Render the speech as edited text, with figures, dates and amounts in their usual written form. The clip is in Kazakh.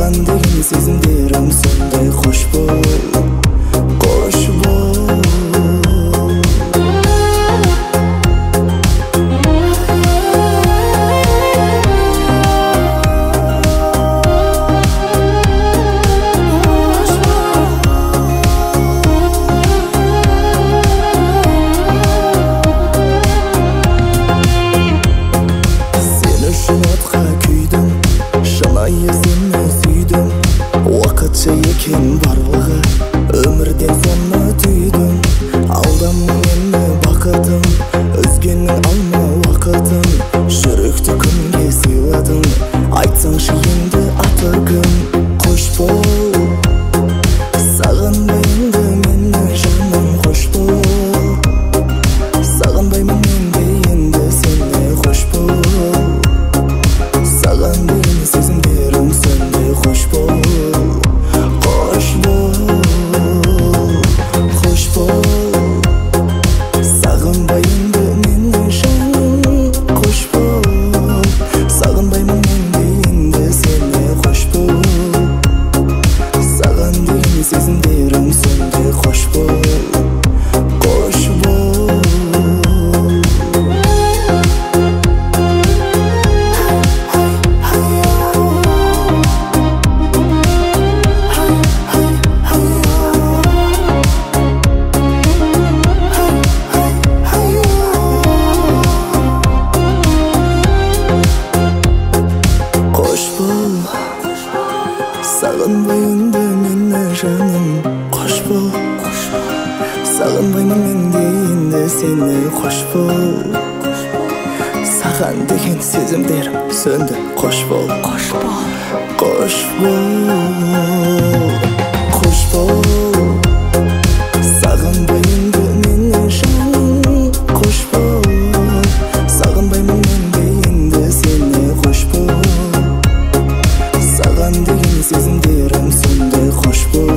саған деген сезімдерім сондай қош бол, қош бол. Сені сүйдім, уақытша екен барлығы, өмірден соны түйдім. Алдама мені бақытым, өзгенің алма уақытын, жүректі күнге сыйладың, айтсаңшы енді аты кім? Қош бол, сағынбайынды мені жаным, қош бол. Сағынбаймын мен де енді сені, қош бол. Саған деген сезімдерім сондай қош бол, қош бол, қош бол. Сағынбайынды мені жаным, қош бол. Сағынбаймын мен де енді сені, қош бол. Саған деген сезімдерім сондай қош бол, қош бол. Сағынбайынды мені жаным, қош бол. Сағынбаймын мен де енді сені, қош бол. Саған деген сезімдерім сөнді, қош бол, қош бол, қош бол, қош бол. Сағынбайынды мені жаным, қош бол. Сағынбаймын мен де енді сені, қош бол. Саған деген сезімдерім сондай қош бол.